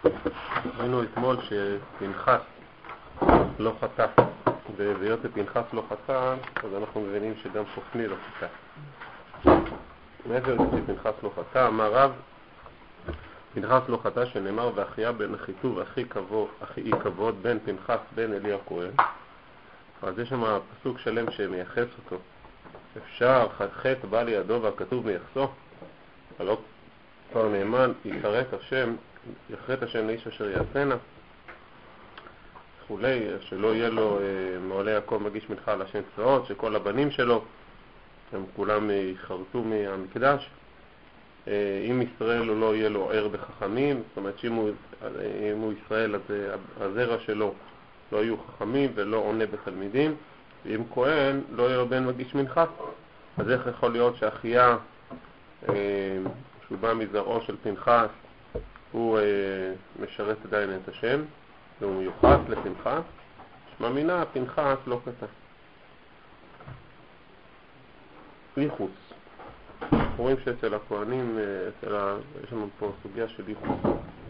ראינו אתמול שפנחס לא חטא, ובהיות פנחס לא חטא, אז אנחנו מבינים שגם חופני לא חטא. מעבר לזה פנחס לא חטא, אמר רב, פנחס לא חטא שנאמר ואחיה בן אחיטוב אחי כבוד בן פנחס בן אלי הכהן. אז יש שם פסוק שלם שמייחס אותו. אפשר חטא בא לידו והכתוב מייחסו, הלא כבר נאמן יכרת השם לאיש אשר יעשנה וכולי, שלא יהיה לו מעולה יעקב מגיש מנחה על השם צבאות, שכל הבנים שלו הם כולם יחרטו מהמקדש. אם ישראל לא יהיה לו ער בחכמים, זאת אומרת שאם הוא ישראל אז הזרע שלו לא יהיו חכמים ולא עונה בתלמידים, ואם כהן לא יהיה לו בן מגיש מנחה, אז איך יכול להיות שאחיה שהוא בא מזרעו של פנחס הוא משרת עדיין את השם והוא מיוחס לפנחס? שמאמינה פנחס לא חטא. ייחוס, אנחנו רואים שאצל הכהנים יש לנו פה סוגיה של ייחוס.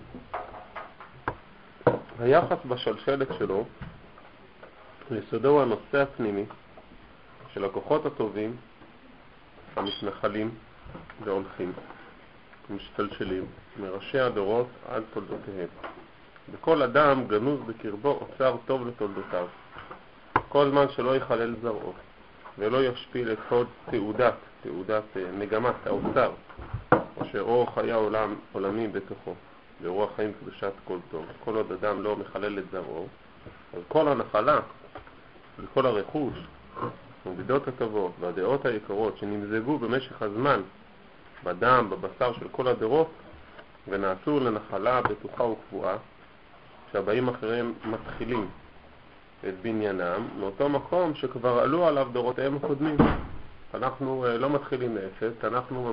היחס בשלשלת שלו יסודו הוא הנושא הפנימי של הכוחות הטובים המתנחלים והולכים משתלשלים מראשי הדורות עד תולדותיהם. בכל אדם גנוז בקרבו אוצר טוב לתולדותיו, כל זמן שלא יחלל זרעו ולא ישפיל את כל תעודת מגמת האוצר אשר אור חיי עולמים בתוכו ורוח חיים קדושת כל טוב. כל עוד אדם לא מחלל את זרעו, אז כל הנחלה וכל הרכוש ומידות הטובות והדעות היקרות שנמזגו במשך הזמן בדם, בבשר של כל הדורות ונעשו לנחלה בטוחה וקבועה, שהבאים אחריהם מתחילים את בניינם מאותו מקום שכבר עלו עליו דורותיהם הקודמים. אנחנו לא מתחילים מאפס, אנחנו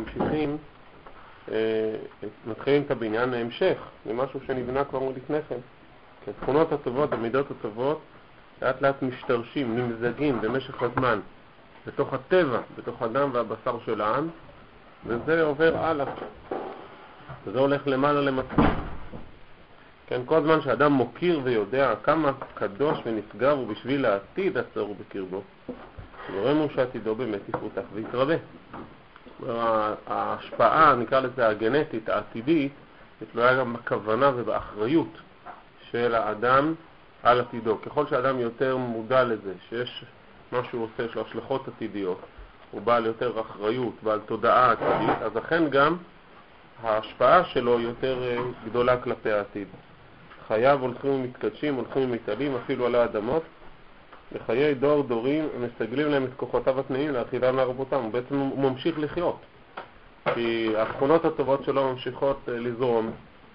מתחילים את הבניין להמשך, למשהו שנבנה כבר לפני כן. כי התכונות הטובות, המידות הטובות, לאט לאט משתרשים, נמזגים במשך הזמן בתוך הטבע, בתוך הדם והבשר של העם, וזה עובר הלאה. וזה הולך למעלה למטה. כן, כל זמן שאדם מוקיר ויודע כמה קדוש ונשגב הוא בשביל העתיד הצרור בקרבו, גורם שעתידו באמת יפותח ויתרבה. ההשפעה, נקרא לזה הגנטית, העתידית, תלויה גם בכוונה ובאחריות של האדם על עתידו. ככל שהאדם יותר מודע לזה, שיש מה שהוא עושה, יש לו השלכות עתידיות, הוא בעל יותר אחריות, בעל תודעה עתידית, אז אכן גם ההשפעה שלו יותר גדולה כלפי העתיד. חייו הולכים ומתקדשים, הולכים ומתעלים אפילו על האדמות, לחיי דור דורים ומסגלים להם את כוחותיו התנאים לאכילם להרבותם. בעצם הוא ממשיך לחיות, כי התכונות הטובות שלו ממשיכות לזרום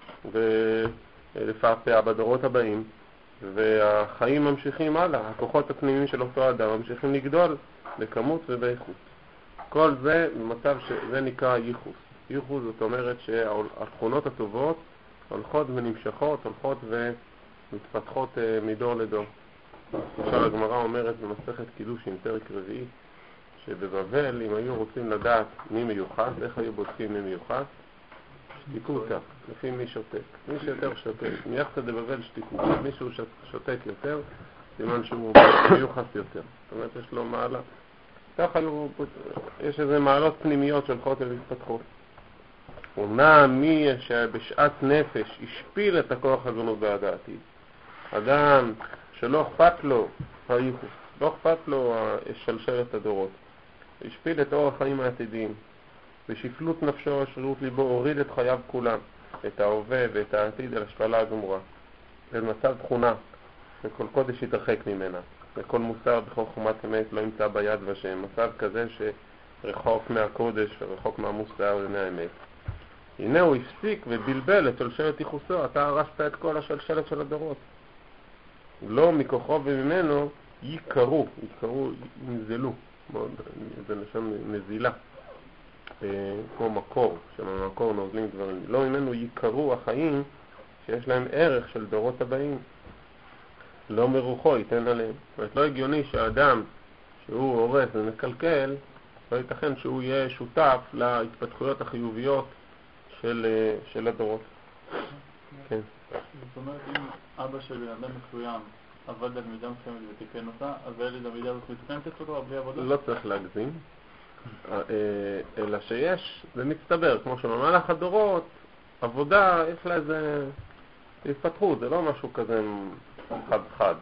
ולפעפע בדורות הבאים, והחיים ממשיכים הלאה. הכוחות הפנימיים של אותו אדם ממשיכים לגדול בכמות ובאיכות. כל זה במצב שזה נקרא ייחוס. ייחוס זאת אומרת שהתכונות הטובות הולכות ונמשכות, הולכות ומתפתחות מדור לדור. למשל הגמרא אומרת במסכת קידושין פרק רביעי, שבבבל אם היו רוצים לדעת מי מיוחס, איך היו בודקים מי מיוחס? שתיקותא, לפי מי שותק. מי שיותר שותק, מיחסא דבבל שתיקותא, מישהו שותק יותר, סימן שהוא מיוחס יותר. זאת אומרת יש לו מעלה. ככה יש איזה מעלות פנימיות שהולכות ומתפתחות. אומנם מי שבשעת נפש השפיל את הכוח הגנות בהדעתי, אדם שלא אכפת לו הייחוס, לא אכפת לו שלשלת הדורות, השפיל את אורח החיים העתידיים, בשפלות נפשו ושרירות ליבו הוריד את חייו כולם, את ההווה ואת העתיד אל השפלה הגמורה, אל מצב תכונה וכל קודש יתרחק ממנה, וכל מוסר בכל חומת אמת לא ימצא ביד ושם, מצב כזה שרחוק מהקודש ורחוק מהמוסר ומהאמת. הנה הוא הפסיק ובלבל את שלשלת ייחוסו, אתה הרסת את כל השלשלת של הדורות. לא מכוחו וממנו יקרו, ינזלו, זה לשם נזילה, כמו מקור, שמהמקור נוזלים דברים. לא ממנו יקרו החיים שיש להם ערך של דורות הבאים. לא מרוחו ייתן עליהם. זאת אומרת, לא הגיוני שהאדם שהוא הורס ומקלקל, לא ייתכן שהוא יהיה שותף להתפתחויות החיוביות של הדורות. כן. זאת אומרת, אם אבא של בן אדם מסוים עבד על מידה מסוימת ותיקן אותה, אז הילד המידה הזאת מתקנת אצלו בלי עבודה? לא צריך להגזים, אלא שיש, זה מצטבר, כמו שבמהלך הדורות, עבודה, יש לה איזה התפתחות, זה לא משהו כזה חד-חד,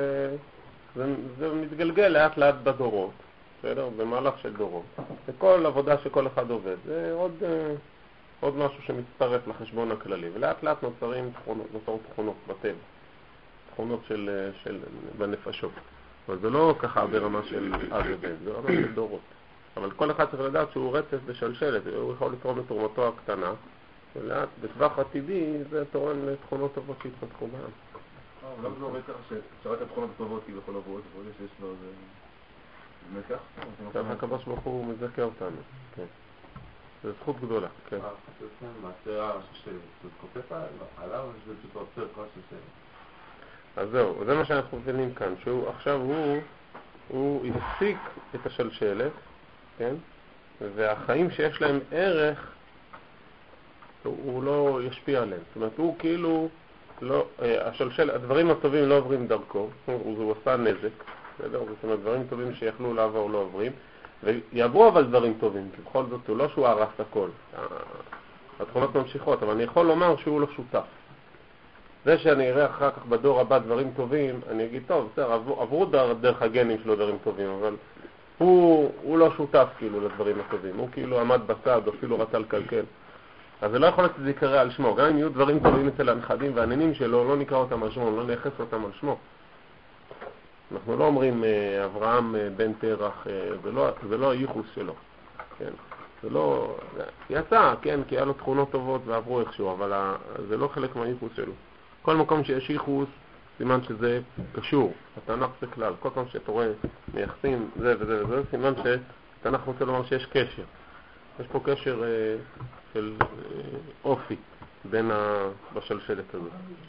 זה מתגלגל לאט לאט בדורות, בסדר? במהלך של דורות. וכל עבודה שכל אחד עובד, זה עוד משהו שמצטרף לחשבון הכללי, ולאט לאט נוצרות תכונות בטבע, תכונות בנפשות. אבל זה לא ככה ברמה של אב ובן, זה רמה של דורות. אבל כל אחד צריך לדעת שהוא רצף בשלשלת, הוא יכול לתרום לתרומתו הקטנה, ולאט בטווח עתידי זה תורם לתכונות טובות שהתפתחו בעם. לא זה עובד ככה שרק התכונות הטובות כאילו יכול לבוא, שיש לו זה... זה כך? ככה הקדוש ברוך הוא מזכה אותנו, כן. זו זכות גדולה, כן. זה מעשה שכופף עליו, שזה פשוט עוצר כל ששם. אז זהו, זה מה שאנחנו מבינים כאן, שהוא עכשיו הוא הפסיק את השלשלת, כן? והחיים שיש להם ערך, הוא לא ישפיע עליהם. זאת אומרת, הוא כאילו, לא, הדברים הטובים לא עוברים דרכו, הוא עשה נזק, בסדר? זאת אומרת, דברים טובים שיכלו לעבור לא עוברים, ויעברו אבל דברים טובים, כי בכל זאת הוא לא שהוא הרס הכל. התכונות ממשיכות, אבל אני יכול לומר שהוא לא שותף. זה שאני אראה אחר כך בדור הבא דברים טובים, אני אגיד, טוב, בסדר, עברו דרך הגנים שלו דברים טובים, אבל הוא לא שותף כאילו לדברים הטובים, הוא כאילו עמד בצד, אפילו רצה לקלקל. אז זה לא יכול להיות שזה יקרה על שמו, גם אם יהיו דברים טובים אצל הנכדים והנינים שלו, לא נקרא אותם על שמו, לא נייחס אותם על שמו. אנחנו לא אומרים אברהם בן תרח, זה לא הייחוס שלו, כן? זה לא, יצא, כן, כי היה לו תכונות טובות ועברו איכשהו, אבל זה לא חלק מהייחוס שלו. כל מקום שיש ייחוס, סימן שזה קשור, התנ"ך זה כלל. כל פעם שאתה רואה מייחסים זה וזה וזה, סימן שהתנ"ך רוצה לומר שיש קשר. יש פה קשר של אופי בין בשלשלת הזאת.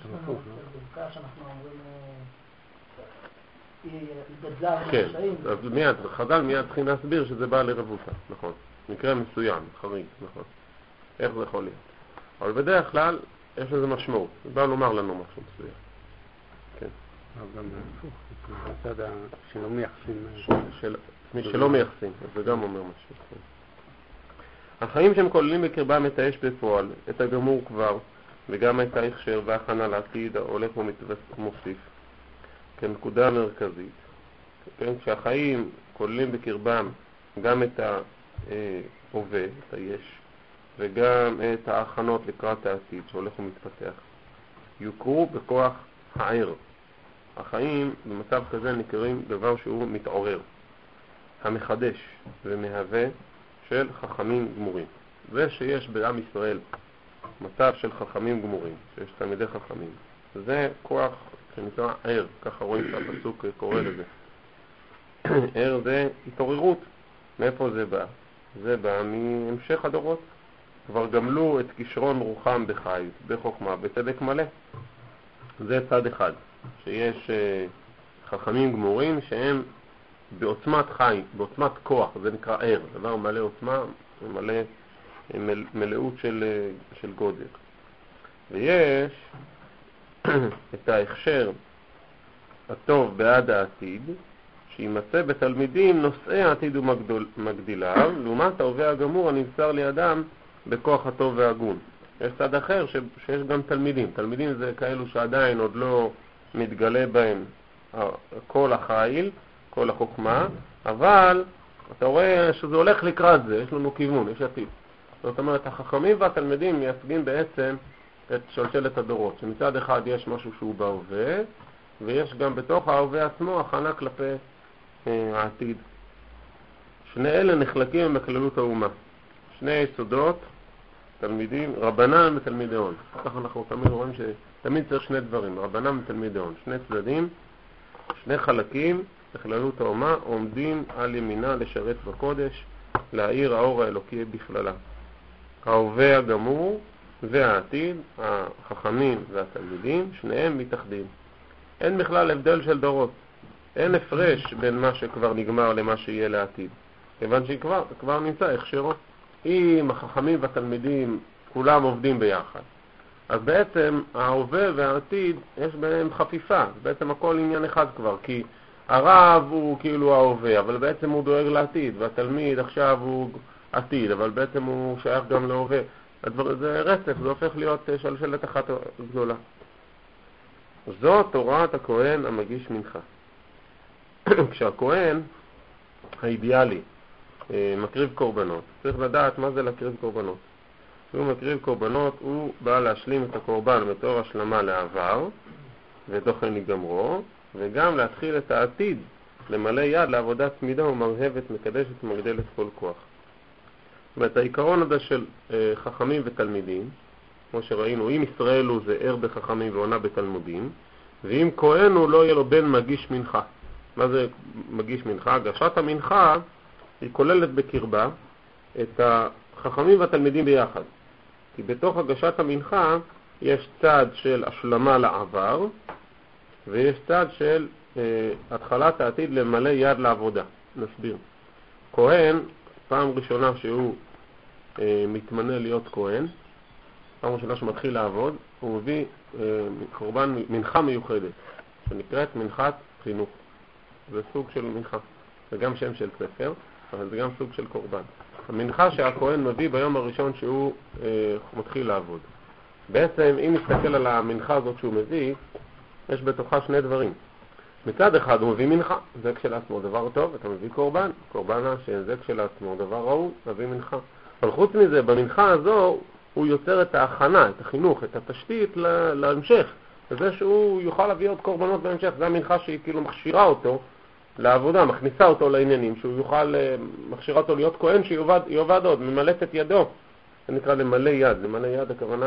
כן, אז חז"ל מיד צריכים להסביר שזה בא לרבותא, נכון. מקרה מסוים, חריג, נכון. איך זה יכול להיות? אבל בדרך כלל יש לזה משמעות, זה בא לומר לנו משהו מסוים. כן. אבל גם הפוך, בצד שלא מייחסים. שלא מייחסים, זה גם אומר משהו. החיים שהם כוללים בקרבם את האש בפועל, את הגמור כבר, וגם את ההכשר והכנה לעתיד ההולך ומוסיף, כנקודה מרכזית. כן, כשהחיים כוללים בקרבם גם את ההווה, את היש, וגם את ההכנות לקראת העתיד שהולך ומתפתח, יוכרו בכוח הער. החיים במצב כזה נקראים דבר שהוא מתעורר, המחדש ומהווה של חכמים גמורים. זה שיש בעם ישראל מצב של חכמים גמורים, שיש תלמידי חכמים, זה כוח שנקרא ער, ככה רואים שהפסוק קורא לזה. ער זה התעוררות. מאיפה זה בא? זה בא מהמשך הדורות. כבר גמלו את כישרון רוחם בחיים, בחוכמה, בצדק מלא. זה צד אחד, שיש חכמים גמורים שהם בעוצמת חיים, בעוצמת כוח, זה נקרא ער, דבר מלא עוצמה, מלא מלאות של גודל. ויש את ההכשר הטוב בעד העתיד, שימצא בתלמידים נושאי העתיד ומגדיליו, לעומת ההווה הגמור הנבצר לידם בכוח הטוב והגון. יש צד אחר שיש גם תלמידים. תלמידים זה כאלו שעדיין עוד לא מתגלה בהם כל החיל, כל החוכמה, אבל אתה רואה שזה הולך לקראת זה, יש לנו כיוון, יש עתיד. זאת אומרת, החכמים והתלמידים מייצגים בעצם את שלשלת הדורות, שמצד אחד יש משהו שהוא בהווה, ויש גם בתוך ההווה עצמו הכנה כלפי העתיד. שני אלה נחלקים בכללות האומה. שני יסודות, תלמידים, רבנן ותלמידי הון. ככה אנחנו תמיד רואים שתמיד צריך שני דברים, רבנן ותלמידי הון. שני צדדים, שני חלקים, בכללות האומה, עומדים על ימינה לשרת בקודש, להאיר האור האלוקי בכללה. ההווה הגמור והעתיד, החכמים והתלמידים, שניהם מתאחדים. אין בכלל הבדל של דורות. אין הפרש בין מה שכבר נגמר למה שיהיה לעתיד. כיוון שכבר נמצא הכשרו. אם החכמים והתלמידים כולם עובדים ביחד, אז בעצם ההווה והעתיד יש ביניהם חפיפה, בעצם הכל עניין אחד כבר, כי הרב הוא כאילו ההווה, אבל בעצם הוא דואג לעתיד, והתלמיד עכשיו הוא עתיד, אבל בעצם הוא שייך גם להווה. זה רצף, זה הופך להיות שלשלת אחת גדולה. זו תורת הכהן המגיש מנחה. כשהכהן האידיאלי מקריב קורבנות, צריך לדעת מה זה להקריב קורבנות. כשהוא מקריב קורבנות, הוא בא להשלים את הקורבן בתור השלמה לעבר, ותוכן לגמרו, וגם להתחיל את העתיד, למלא יד לעבודת תמידה ומרהבת, מקדשת ומגדלת כל כוח. זאת אומרת, העיקרון הזה של חכמים ותלמידים, כמו שראינו, אם ישראל הוא זה ער בחכמים ועונה בתלמודים, ואם כהן הוא לא יהיה לו בן מגיש מנחה. מה זה מגיש מנחה? הגשת המנחה היא כוללת בקרבה את החכמים והתלמידים ביחד. כי בתוך הגשת המנחה יש צד של השלמה לעבר, ויש צד של התחלת העתיד למלא יד לעבודה. נסביר. כהן, פעם ראשונה שהוא מתמנה להיות כהן, פעם ראשונה שמתחיל לעבוד, הוא מביא קורבן מנחה מיוחדת, שנקראת מנחת חינוך. זה סוג של מנחה. זה גם שם של ספר, אבל זה גם סוג של קורבן. המנחה שהכהן מביא ביום הראשון שהוא מתחיל לעבוד. בעצם, אם נסתכל על המנחה הזאת שהוא מביא, יש בתוכה שני דברים. מצד אחד הוא מביא מנחה, זה כשלעצמו דבר טוב, אתה מביא קורבן, קורבן שזה כשלעצמו דבר ראוי, מביא מנחה. אבל חוץ מזה, במנחה הזו הוא יוצר את ההכנה, את החינוך, את התשתית להמשך. וזה שהוא יוכל להביא עוד קורבנות בהמשך, זה המנחה שהיא כאילו מכשירה אותו לעבודה, מכניסה אותו לעניינים, שהוא יוכל, מכשירה אותו להיות כהן שיובד עוד, ממלאת את ידו. זה נקרא למלא יד, למלא יד הכוונה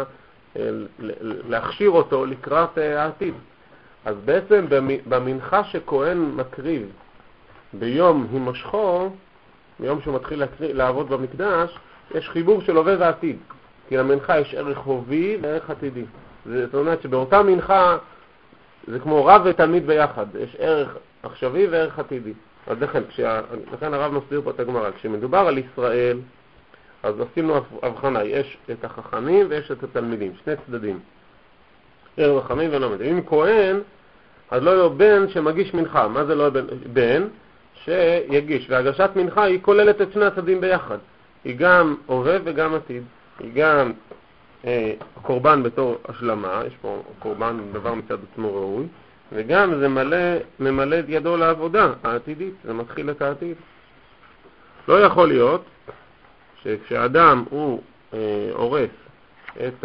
להכשיר אותו לקראת העתיד. אז בעצם במנחה שכהן מקריב ביום הימשכו, ביום שהוא מתחיל לעבוד במקדש, יש חיבור של הווה ועתיד. כי למנחה יש ערך הווי וערך עתידי. זאת אומרת שבאותה מנחה זה כמו רב ותלמיד ביחד. יש ערך עכשווי וערך עתידי. אז לכן הרב מסביר פה את הגמרא. כשמדובר על ישראל, אז עשינו הבחנה. יש את החכמים ויש את התלמידים. שני צדדים. ערך חכמים ולמדים. אם כהן, אז לא יהיה בן שמגיש מנחה. מה זה לא יהיה בן? שיגיש. והגשת מנחה היא כוללת את שני הצדדים ביחד. היא גם הווה וגם עתיד. היא גם קורבן בתור השלמה, יש פה קורבן דבר מצד עצמו ראוי, וגם זה ממלא את ידו לעבודה העתידית, זה מתחיל את העתיד. לא יכול להיות שכשאדם הוא הורס את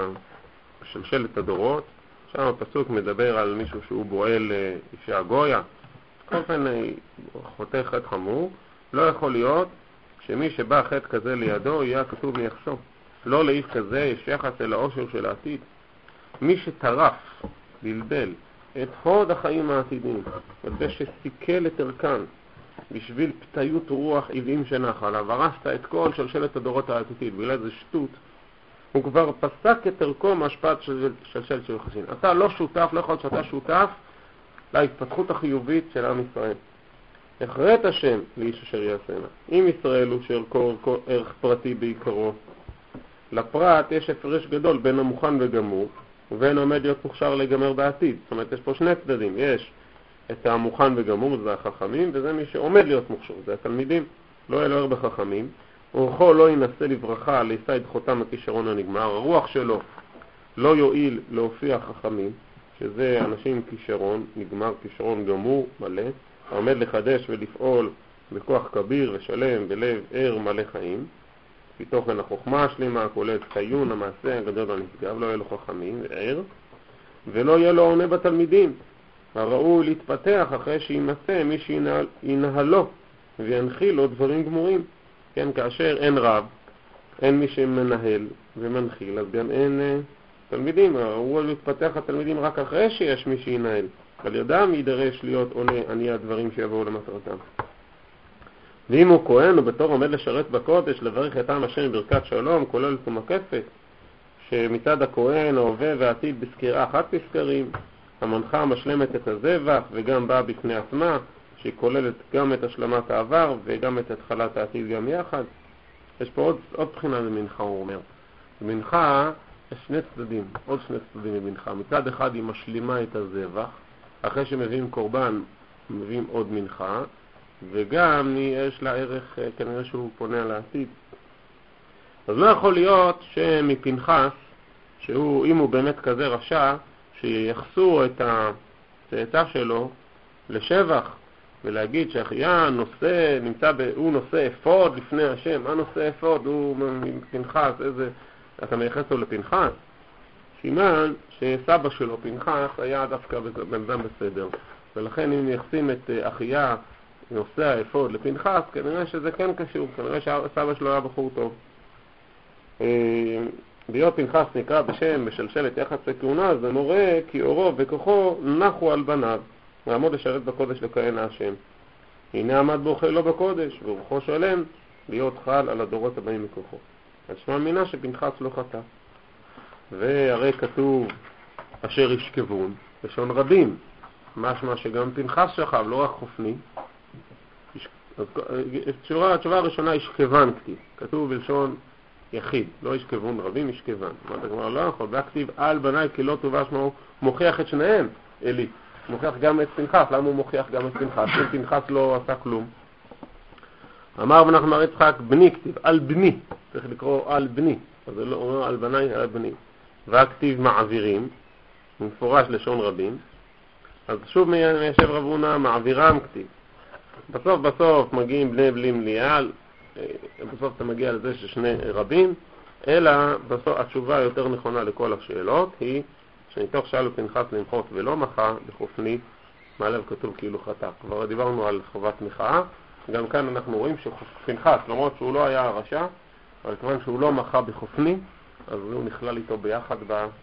שלשלת הדורות, שם הפסוק מדבר על מישהו שהוא בועל אישה גויה, כל פעם חוטא חטא חמור, לא יכול להיות שמי שבא חטא כזה לידו יהיה כתוב מיחסו. לא לאיש כזה יש יחס אל האושר של העתיד. מי שטרף, בלבל, את חוד החיים העתידיים, וזה שסיכל את ערכן, בשביל פתיות רוח עיבים שנחל, והרסת את כל שלשלת הדורות העתידית, בגלל זה שטות, הוא כבר פסק את ערכו מהשפעת שלשלת של יוחסין. אתה לא שותף, לא יכול להיות שאתה שותף להתפתחות החיובית של עם ישראל. הכרת השם לאיש אשר יעשנה. אם ישראל הוא ערך פרטי בעיקרו, לפרט יש הפרש גדול בין המוכן וגמור, ובין עומד להיות מוכשר לגמר בעתיד. זאת אומרת, יש פה שני צדדים. יש את המוכן וגמור, זה החכמים, וזה מי שעומד להיות מוכשר, זה התלמידים. לא יהיה לו ער בחכמים, אורחו לא ינסה לברכה, לישא את חותם הכישרון הנגמר, הרוח שלו לא יועיל להופיע חכמים, שזה אנשים עם כישרון, נגמר כישרון גמור, מלא, העומד לחדש ולפעול בכוח כביר ושלם, בלב ער מלא חיים, בתוכן החוכמה השלימה, כוללת חיון, המעשה הגדול הנשגב, לא יהיה לו חכמים וער, ולא יהיה לו עונה בתלמידים. הראוי להתפתח אחרי שימצא מי שינהלו וינחיל לו דברים גמורים. כן, כאשר אין רב, אין מי שמנהל ומנחיל, אז גם אין תלמידים. הראוי להתפתח התלמידים רק אחרי שיש מי שינהל. על ידם יידרש להיות עונה עני הדברים שיבואו למטרתם. ואם הוא כהן, הוא בתור עומד לשרת בקודש, לברך את עם השם ברכת שלום, כולל ומקפת, שמצד הכהן, ההווה והעתיד בסקירה אחת בסקרים, המנחה משלמת את הזבח וגם באה בפני עצמה, שהיא כוללת גם את השלמת העבר וגם את התחלת העתיד גם יחד. יש פה עוד בחינה למנחה, הוא אומר. מנחה יש שני צדדים, עוד שני צדדים במנחה. מצד אחד היא משלימה את הזבח, אחרי שמביאים קורבן מביאים עוד מנחה, וגם יש לה ערך, כנראה שהוא פונה על העתיד. אז לא יכול להיות שמפנחס, שהוא, אם הוא באמת כזה רשע, שיחסו את הצאצא שלו לשבח, ולהגיד שאחיה נושא, הוא נושא אפוד לפני השם. מה נושא אפוד? הוא פנחס, אתה מייחס לו לפנחס? סימן שסבא שלו, פנחס, היה דווקא בן אדם בסדר. ולכן אם מייחסים את אחיה נושא האפוד לפנחס, כנראה שזה כן קשור, כנראה שסבא שלו היה בחור טוב. ביות פנחס נקרא בשם בשלשלת יחסי כהונה, זה מורה כי אורו וכוחו נחו על בניו, לעמוד לשרת בקודש לכהן השם. הנה עמד בו חילו בקודש, ורוחו שלם להיות חל על הדורות הבאים מכוחו. אז שמע מינה שפנחס לא חטא. והרי כתוב אשר ישכבון, לשון רבים. משמע שגם פנחס שכב, לא רק חופני. התשובה הראשונה ישכבן כתיב. כתוב בלשון יחיד, לא ישכבון רבים, ישכבן. מה אתה כבר לא יכול? והכתיב על בניי כי לא טובה שמו, מוכיח את שניהם, אלי. מוכיח גם את פנחס. למה הוא מוכיח גם את פנחס? אם פנחס לא עשה כלום. אמר בן נחמן יצחק בני כתיב, על בני. צריך לקרוא על בני. אז זה לא אומר על בניי, על בני. והכתיב מעבירים, מפורש לשון רבים. אז שוב מיישב רב הונא מעבירם כתיב. בסוף מגיעים בני בלי מליאה, בסוף אתה מגיע לזה ששני רבים, אלא בסוף התשובה היותר נכונה לכל השאלות היא שנתוך שאלו פנחס למחות ולא מחה בחופני, מעליו כתוב כאילו חטא. כבר דיברנו על חובת מחאה, גם כאן אנחנו רואים שפנחס, למרות שהוא לא היה הרשע, אבל כיוון שהוא לא מחה בחופני, אז הוא נכלל איתו ביחד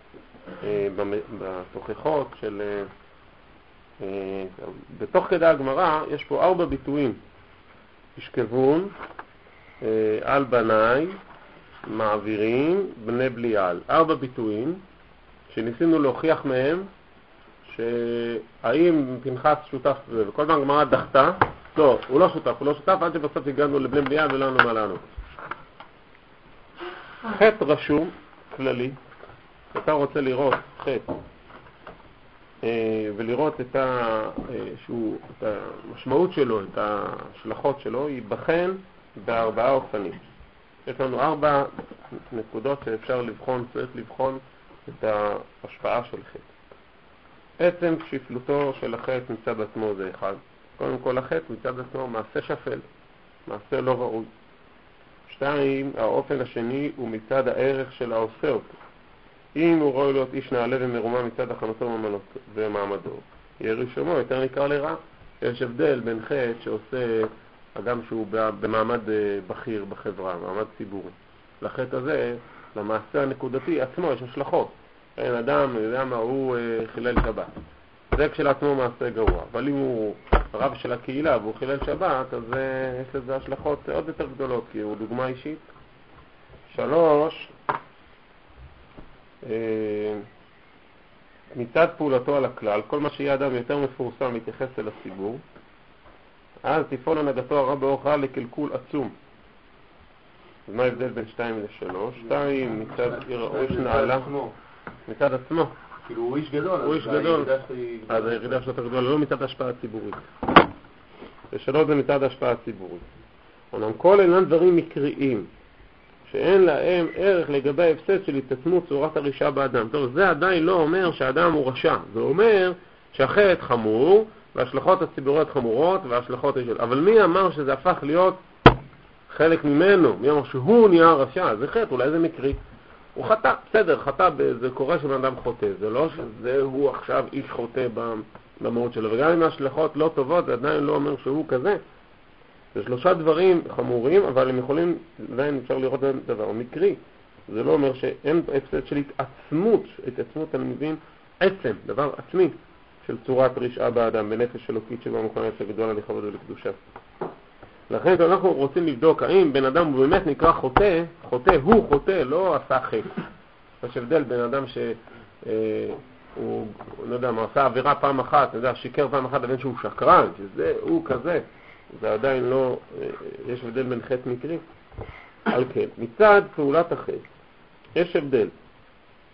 בתוכחות של... בתוך כדי הגמרא יש פה 4 ביטויים: ישכבון, על בניי, מעבירים, בני בליעל. 4 ביטויים שניסינו להוכיח מהם שהאם פנחס שותף בזה, וכל פעם הגמרא דחתה. לא, הוא לא שותף, עד שבסוף הגענו לבני בליעל ולנו מה לנו. חטא רשום כללי, אתה רוצה לראות חטא ולראות את המשמעות שלו, את ההשלכות שלו, ייבחן ב4 אופנים. יש לנו 4 נקודות שאפשר לבחון, צריך לבחון את ההשפעה של חטא. עצם שפלותו של החטא מצד עצמו זה אחד. קודם כל החטא מצד עצמו מעשה שפל, מעשה לא ראוי. 2, האופן השני הוא מצד הערך של העושה אותו. אם הוא רואה להיות איש נעלה ומרומה מצד הכנתו ומעמדו, יהיה רישומו יותר ניכר לרע. יש הבדל בין חטא שעושה אדם שהוא במעמד בכיר בחברה, מעמד ציבורי. לחטא הזה, למעשה הנקודתי עצמו יש השלכות. אין אדם, יודע מה, הוא חילל שבת. זה כשלעצמו מעשה גרוע. אבל אם הוא רב של הקהילה והוא חילל שבת, אז יש לזה השלכות עוד יותר גדולות, כי הוא דוגמה אישית. 3, מצד פעולתו על הכלל, כל מה שיהיה אדם יותר מפורסם מתייחס אל הציבור, אז תפעול הנהגתו הרע באורח רע לקלקול עצום. אז מה ההבדל בין 2 ל-3? 2 מצד איש נעלה, מצד עצמו. כאילו הוא איש גדול, הוא איש גדול, אז הירידה שלו יותר גדולה, לא מצד השפעה ציבורית. ו3 זה מצד השפעה ציבורית. אומנם כל אינם דברים מקריים, שאין להם ערך לגבי ההפסד של התעצמות צורת הרשעה באדם. טוב, זה עדיין לא אומר שהאדם הוא רשע. זה אומר שהחטא חמור, וההשלכות הציבוריות חמורות, וההשלכות יש... אבל מי אמר שזה הפך להיות חלק ממנו? מי אמר שהוא נהיה רשע? זה חטא, אולי זה מקרי. הוא חטא, בסדר, חטא, זה קורה שבן אדם חוטא. זה לא שזה הוא עכשיו איש חוטא במהות שלו. וגם אם ההשלכות לא טובות, זה עדיין לא אומר שהוא כזה. זה 3 דברים חמורים, אבל הם יכולים, עדיין אפשר לראות דבר מקרי. זה לא אומר שאין הפסד של התעצמות, התעצמות אני מבין, עצם, דבר עצמי, של צורת רשעה באדם, בנפש אלוקית שבה מוכנת לגדולה לכבוד ולקדושה. לכן אנחנו רוצים לבדוק האם בן אדם הוא באמת נקרא חוטא, הוא חוטא, לא עשה חטא. יש הבדל בין אדם שהוא, לא יודע מה, עשה עבירה פעם אחת, שיקר פעם אחת, לבין שהוא שקרן, שזה הוא כזה. זה עדיין לא, יש הבדל בין חטא מקרי. על כן, מצד פעולת החטא, יש הבדל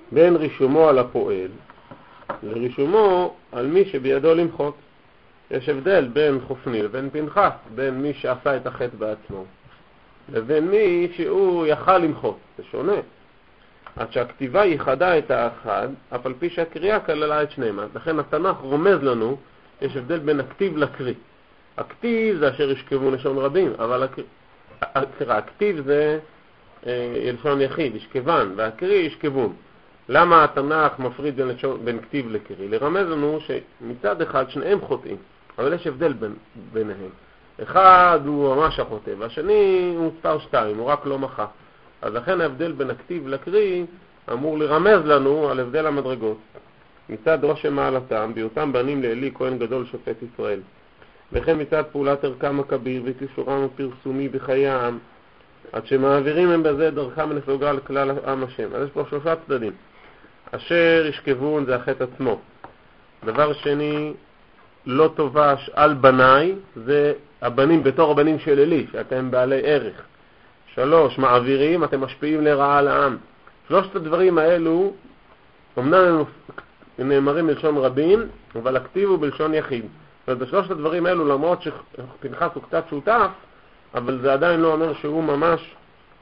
בין רישומו על הפועל לרישומו על מי שבידו למחות. יש הבדל בין חופני לבין פנחס, בין מי שעשה את החטא בעצמו לבין מי שהוא יכל למחות. זה שונה. עד שהכתיבה ייחדה את האחד, אף על פי שהקריאה כללה את שניהם. לכן התנ"ך רומז לנו, יש הבדל בין הכתיב לקריא. הכתיב זה אשר ישכבו לשון רבים, אבל הכתיב זה לשון יחיד, ישכבן, והקריא ישכבון. למה התנ"ך מפריד בין כתיב לקריא? לרמז לנו שמצד אחד שניהם חוטאים, אבל יש הבדל ביניהם. אחד הוא ממש החוטא, והשני הוא מספר 2, הוא רק לא מחה. אז לכן ההבדל בין הכתיב לקריא אמור לרמז לנו על הבדל המדרגות. מצד ראש מעלתם, בהיותם בנים לאלי כהן גדול שופט ישראל. וכן מצד פעולת ערכם הכביר וקישורם הפרסומי בחיים, עד שמעבירים הם בזה דרכם ונסוגה לכלל עם השם. אז יש פה 3 צדדים. אשר ישכבון זה החטא עצמו. דבר שני, לא תובש על בניי, זה הבנים בתור הבנים של אלי, שאתם בעלי ערך. 3, מעבירים, אתם משפיעים לרעה על העם. 3 הדברים האלו, אמנם הם נאמרים בלשון רבים, אבל הכתיב הוא בלשון יחיד. וב3 הדברים האלו, למרות שפנחס הוא קצת שותף, אבל זה עדיין לא אומר שהוא ממש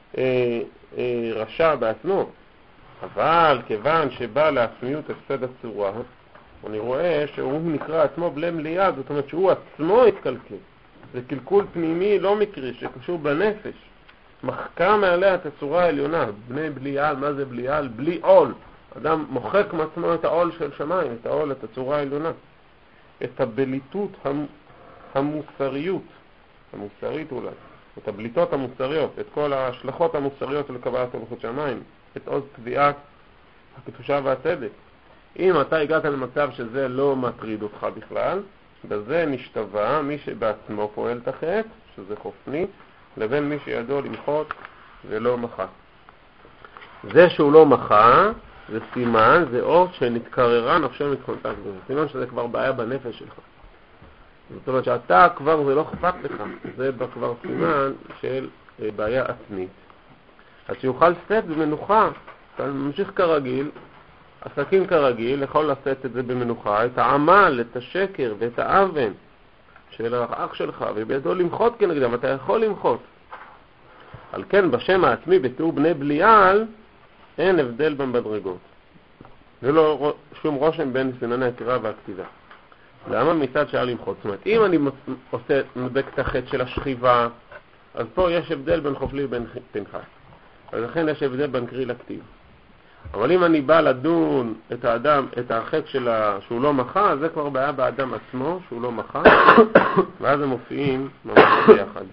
רשע בעצמו. אבל כיוון שבא לעצמיות הפסד הצורה, אני רואה שהוא נקרא עצמו בלי מליאה, זאת אומרת שהוא עצמו התקלקל. זה קלקול פנימי לא מקרי, שקשור בנפש. מחקה מעליה את הצורה העליונה. בני בליעל, מה זה בליעל? בלי עול. אדם מוחק מעצמו את העול של שמיים, את העול, את הצורה העליונה. את הבליטות המוסריות, המוסרית אולי, את הבליטות המוסריות, את כל ההשלכות המוסריות של קבלת מלכות שמיים, את עוז קביעת הקדושה והצדק. אם אתה הגעת למצב שזה לא מטריד אותך בכלל, בזה נשתווה מי שבעצמו פועל את החטא, שזה חופני, לבין מי שידו למחות ולא מחה. זה שהוא לא מחה, זה סימן, זה אות שנתקררה נפשו מתכונתה. זה סימן שזה כבר בעיה בנפש שלך. זאת אומרת שאתה כבר זה לא אכפת לך, זה כבר סימן של בעיה עצמית. אז שיוכל לשאת במנוחה, אתה ממשיך כרגיל, עסקים כרגיל, יכול לשאת את זה במנוחה, את העמל, את השקר ואת האבן של האח שלך, ובידו למחות כנגדם, אתה יכול למחות. על כן בשם העצמי בתיאור בני בליעל, אין הבדל במדרגות. זה לא שום רושם בין סימני הקריאה והכתיבה. למה? מצד שהיה למחות. זאת אומרת, אם אני מדבק את החטא של השכיבה, אז פה יש הבדל בין חופלי ובין פנחס. אז לכן יש הבדל בין קריא לכתיב. אבל אם אני בא לדון את האדם, את החטא שהוא לא מחה, זה כבר בעיה באדם עצמו, שהוא לא מחה, ואז הם מופיעים ממש ביחד.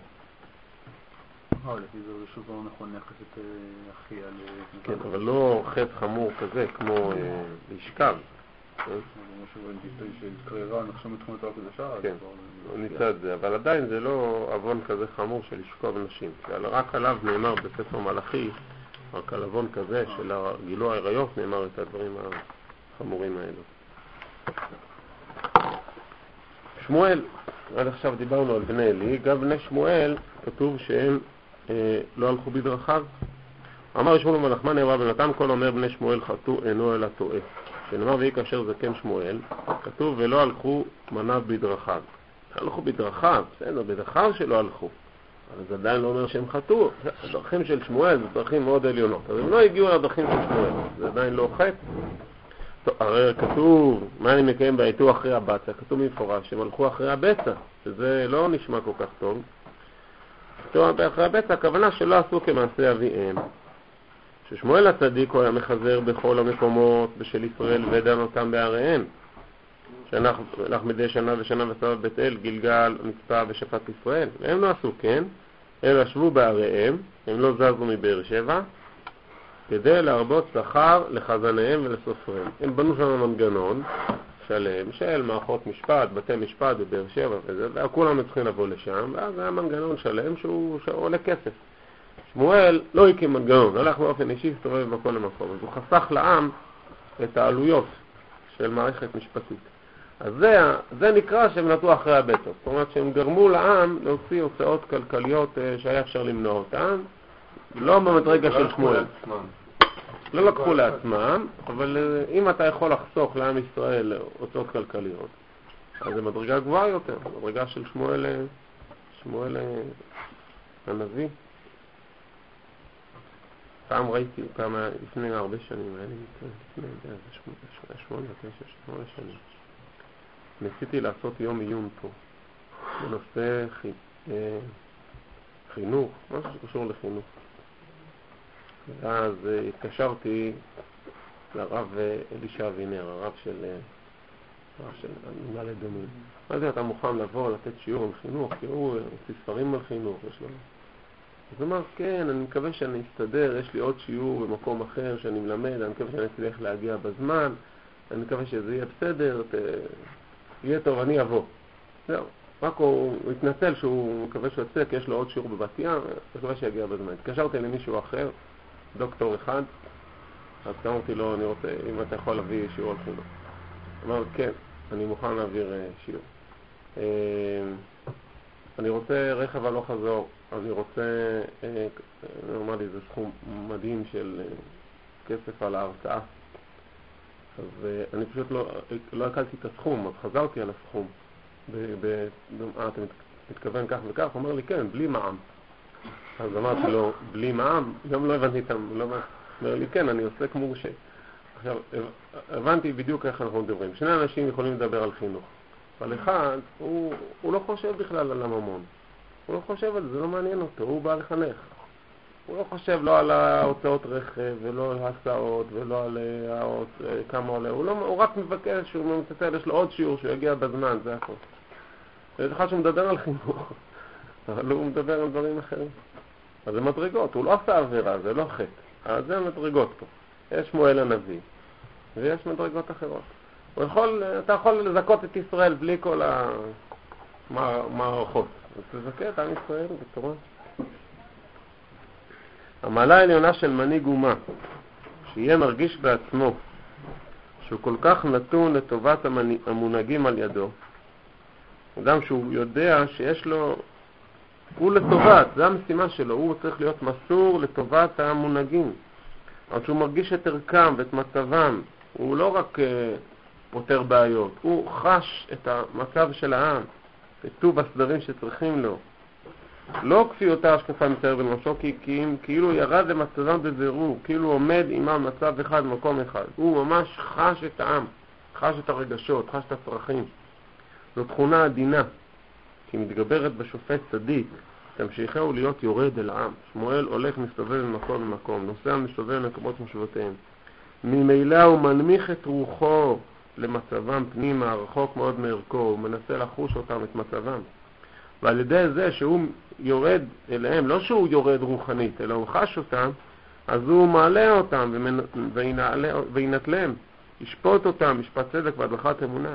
לפי זה שוב לא נכון נייחס את אחי על... כן, אבל לא חטא חמור כזה, כמו לשכב. משהו בנתיסטי שהתקררה, נחשב מתחומת הקדושה. כן, ניצד זה, אבל עדיין זה לא אבון כזה חמור של לשכב נשים. רק עליו נאמר בספר מלאכי, רק על אבון כזה של גילוי העריות נאמר את הדברים החמורים האלו. שמואל, עד עכשיו דיברנו על בני אלי, גם בני שמואל כתוב שהם לא הלכו בדרכיו. אמר שמואל בנחמן נאמר בנתן כל אומר בני שמואל חטאו אינו אלא טועה. שנאמר ויהי כאשר זקן שמואל, כתוב ולא הלכו מניו בדרכיו. הלכו בדרכיו, בסדר, בדרכיו שלא הלכו. אבל זה עדיין לא אומר שהם חטאו. הדרכים של שמואל זה דרכים מאוד עליונות. אז הם לא הגיעו לדרכים של שמואל, זה עדיין לא חטא. טוב, הרי כתוב, מה אני מקיים בעיתו אחרי הבצע? כתוב מפורש שהם הלכו אחרי הבצע, שזה לא נשמע כל כך טוב. כתוב אחרי הבצע, הכוונה שלא עשו כמעשה אביהם. ששמואל הצדיק הוא היה מחזר בכל המקומות בשל ישראל ודן אותם בעריהם. שהלך מדי שנה ושנה וסבב בית אל, גלגל, מצפה ושפט ישראל. והם לא עשו כן, הם ישבו בעריהם, הם לא זזו מבאר שבע, כדי להרבות שכר לחזניהם ולסופריהם. הם בנו שם מנגנון שלם של מערכות משפט, בתי משפט בבאר שבע וזה, וכולם צריכים לבוא לשם, ואז היה מנגנון שלם שהוא עולה כסף. שמואל לא הקים מנגנון, הלך באופן אישי, הסתובב מכל למקום, אז הוא חסך לעם את העלויות של מערכת משפטית. אז זה נקרא שהם נטו אחרי הבטח, זאת אומרת שהם גרמו לעם להוציא הוצאות כלכליות שהיה אפשר למנוע אותן, לא במדרגה של שמואל. לא לקחו לעצמם, אבל אם אתה יכול לחסוך לעם ישראל הוצאות כלכליות, אז זה מדרגה גבוהה יותר, מדרגה של שמואל הנביא. פעם ראיתי, לפני הרבה שנים, היה לי לפני 8 שנים, ניסיתי לעשות יום עיון פה, בנושא חינוך, משהו שקשור לחינוך. ואז התקשרתי לרב אלישע אבינר, הרב של מנהל אדומים. אמרתי, אתה מוכן לבוא לתת שיעור על חינוך? כי הוא הוציא ספרים על חינוך, יש לו. אז הוא אמר, כן, אני מקווה שאני אסתדר, יש לי עוד שיעור במקום אחר שאני מלמד, אני מקווה שאני אצליח להגיע בזמן, אני מקווה שזה יהיה בסדר, יהיה טוב, אני אבוא. זהו. רק הוא התנצל שהוא מקווה שהוא יצא, כי יש לו עוד שיעור בבת ים, אני מקווה שיגיע בזמן. התקשרתי למישהו אחר, דוקטור אחד, אז אמרתי לו, אני רוצה, אם אתה יכול להביא שיעור על חינוך. אמר, כן, אני מוכן להעביר שיעור. אני רוצה רכב הלוך חזור, אני רוצה, אמר לי, זה סכום מדהים של כסף על ההרצאה. אז אני פשוט לא הקלתי את הסכום, אז חזרתי על הסכום. אתה מתכוון כך וכך? הוא אומר לי, כן, בלי מע"מ. אז אמרתי לו, בלי מע"מ? גם לא הבנתי איתם, הוא אומר לי, כן, אני עושה כמו ש... עכשיו, הבנתי בדיוק איך אנחנו מדברים. שני אנשים יכולים לדבר על חינוך. אבל אחד, הוא לא חושב בכלל על הממון. הוא לא חושב על זה, זה לא מעניין אותו, הוא בא לחנך. הוא לא חושב לא על ההוצאות רכב, ולא על הסעות, ולא על כמה עולה. הוא רק מבקש, הוא מצטער, יש לו עוד שיעור שהוא יגיע בזמן, זה הכל. זה אחד שהוא מדבר על חינוך, אבל הוא מדבר על דברים אחרים. אז זה מדרגות, הוא לא עשה עבירה, זה לא חטא. אז זה מדרגות פה. יש שמואל הנביא, ויש מדרגות אחרות. אתה יכול לזכות את ישראל בלי כל המערכות. אז תזכה את עם ישראל בתורה. המעלה העליונה של מנהיג אומה, שיהיה מרגיש בעצמו, שהוא כל כך נתון לטובת המונהגים על ידו, גם שהוא יודע שיש לו, הוא לטובת, זה המשימה שלו, הוא צריך להיות מסור לטובת המונהגים. אבל שהוא מרגיש את ערכם ואת מצבם, הוא לא רק פותר בעיות, הוא חש את המצב של העם, את טוב הסדרים שצריכים לו. לא כפי אותה השקפה מצער בנמשו, כי כאילו ירד למצבם בבירור, כאילו עומד עמם מצב אחד במקום אחד. הוא ממש חש את העם, חש את הרגשות, חש את הצרכים. זו תכונה עדינה, כי מתגברת בשופט צדיק, תמשיכהו להיות יורד אל העם. שמואל הולך מסתובב ממקום למקום, נוסע מסתובב למקומות מושבותיהם. ממילא הוא מנמיך את רוחו למצבם פנימה, רחוק מאוד מערכו, הוא מנסה לחוש אותם את מצבם. ועל ידי זה שהוא יורד אליהם, לא שהוא יורד רוחנית, אלא הוא חש אותם, אז הוא מעלה אותם וינתלם, ישפוט אותם, משפט צדק והדרכת אמונה.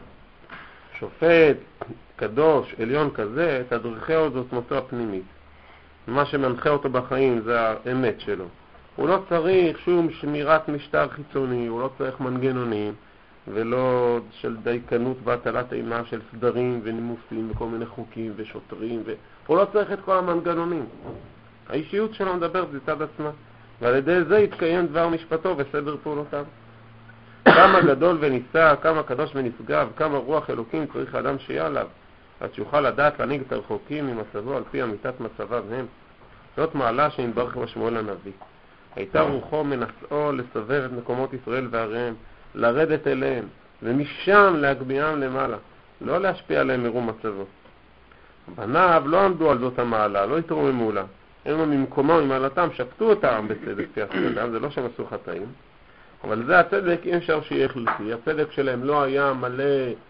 שופט, קדוש, עליון כזה, תדריכי עוד עוצמתו הפנימית. מה שמנחה אותו בחיים זה האמת שלו. הוא לא צריך שום שמירת משטר חיצוני, הוא לא צריך מנגנונים, ולא של דייקנות והטלת אימה של סדרים ונימוסים וכל מיני חוקים ושוטרים, הוא לא צריך את כל המנגנונים. האישיות שלו מדברת בצד עצמה, ועל ידי זה יתקיים דבר משפטו וסדר פעולותיו. כמה גדול וניסה, כמה קדוש ונשגב, כמה רוח אלוקים צריך האדם שיהיה עליו, עד שיוכל לדעת להנהיג את הרחוקים ממצבו על פי אמיתת מצביו הם. זאת מעלה שנתברך בשמואל הנביא. הייתה רוחו מנסאו לסובב את מקומות ישראל ועריהם, לרדת אליהם, ומשם להגביהם למעלה, לא להשפיע עליהם מרום מצבו. בניו לא עמדו על זאת המעלה, לא התרוממו לה. הם ממקומם, ממעלתם, שפטו אותם בצדק תיאסתם, זה לא שהם עשו חטאים. אבל זה הצדק, אי אפשר שיהיה חלקי. הצדק שלהם לא היה מלא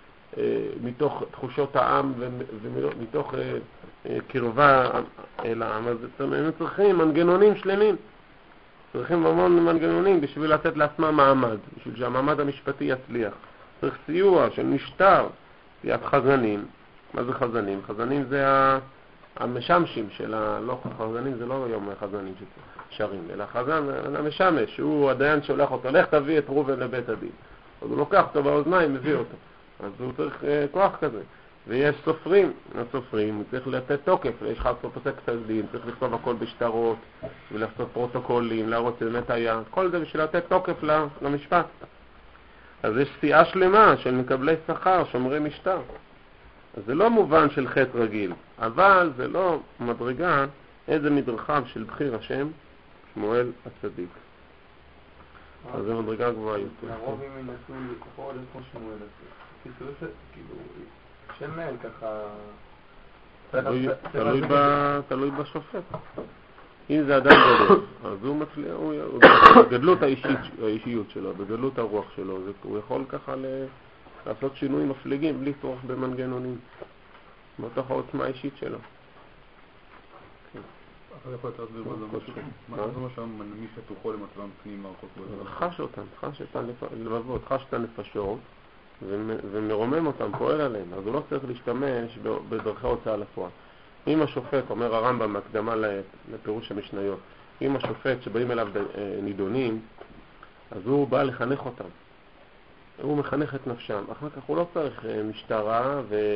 מתוך תחושות העם ומתוך קרבה אל העם. אז הם צריכים מנגנונים שלמים. צריכים המון מנגנונים בשביל לתת לעצמם מעמד, בשביל שהמעמד המשפטי יצליח. צריך סיוע של משטר, תיאת חזנים. מה זה חזנים? חזנים זה המשמשים של לא חזנים, זה לא יום חזנים ששרים, אלא חזן, המשמש, שהוא הדיין שולח אותו, לך תביא את ראובן לבית הדין. אז הוא לוקח אותו באוזניים, מביא אותו. אז הוא צריך כוח כזה. ויש סופרים, הסופרים, צריך לתת תוקף, יש לך פוסק פסק דין, צריך לכתוב הכל בשטרות, ולעשות פרוטוקולים, להראות שבאמת היה, כל זה בשביל לתת תוקף למשפט. אז יש סיעה שלמה של מקבלי שכר, שומרי משטר. אז זה לא מובן של חטא רגיל, אבל זה לא מדרגה איזה מדרכיו של בחיר השם, שמואל הצדיק. אז זה מדרגה גבוהה יותר. לרוב אם ינסו לקרוא כמו שמואל הצדיק. כאילו, שם מהם ככה... תלוי בשופט. אם זה אדם גדול, אז הוא מצליח, בגדלות האישיות שלו, בגדלות הרוח שלו, הוא יכול ככה לעשות שינויים מפליגים בלי צורך במנגנונים, בתוך העוצמה האישית שלו. אתה יכול להסביר מה זה משהו? מה זה משהו מנמיש את רוחו למצבם פנים מערכות בו? חש את הלבבות, חש את הנפשות ומרומם אותם, פועל עליהם. אז הוא לא צריך להשתמש בדרכי הוצאה לפועל. אם השופט, אומר הרמב"ם בהקדמה לפירוש המשניות, אם השופט שבאים אליו נידונים, אז הוא בא לחנך אותם. הוא מחנך את נפשם. אחר כך הוא לא צריך משטרה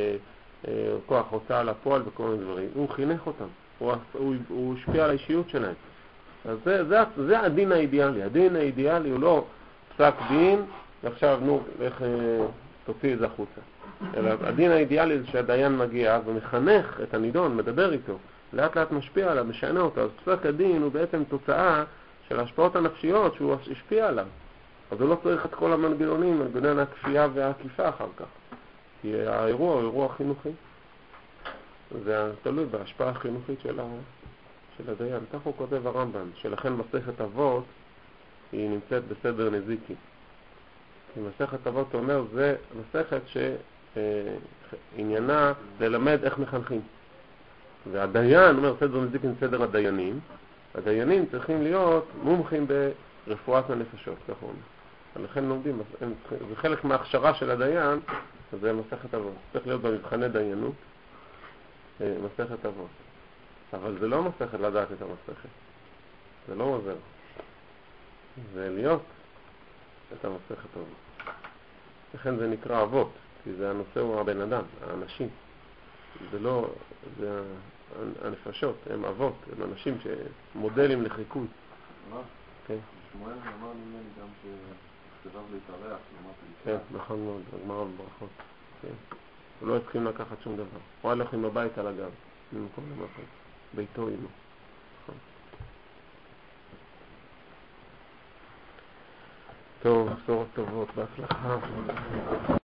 וכוח הוצאה לפועל וכל מיני דברים. הוא חינך אותם. הוא השפיע על האישיות שלהם. אז זה הדין האידיאלי. הדין האידיאלי הוא לא פסק דין, ועכשיו לך תוציא את זה החוצה. אלא הדין האידיאלי זה שהדיין מגיע ומחנך את הנידון, מדבר איתו, לאט לאט משפיע עליו, משנה אותו. אז פסק הדין הוא בעצם תוצאה של ההשפעות הנפשיות שהוא השפיע עליו. אז הוא לא צריך את כל המנגנונים, מנגנון הכפייה והעקיפה אחר כך. כי האירוע הוא אירוע חינוכי. זה תלוי בהשפעה החינוכית של הדיין. כך הוא כותב הרמב"ם, שלכן מסכת אבות היא נמצאת בסדר נזיקי. מסכת אבות אומר, זה מסכת שעניינה ללמד איך מחנכים. והדיין, אומר סדר נזיקי סדר הדיינים, הדיינים צריכים להיות מומחים ברפואת הנפשות, כך הוא אומר. ולכן לומדים, זה חלק מההכשרה של הדיין, זה מסכת אבות. צריך להיות במבחני דיינות, מסכת אבות. אבל זה לא מסכת לדעת את המסכת. זה לא עוזר. זה להיות את המסכת אבות. לכן זה נקרא אבות, כי זה הנושא הוא הבן אדם, האנשים. זה לא, זה הנפשות, הם אבות, הם אנשים שמודלים לחיקוי. כן. שמואל אמר נראה לי גם שכתביו להתארח, כן, נכון מאוד, הגמרא בברכות. כן. הוא לא התחיל לקחת שום דבר. הוא הלך עם הבית על הגב, ממקום למקום, ביתו עמו. טוב, בשורות טובות, בהצלחה.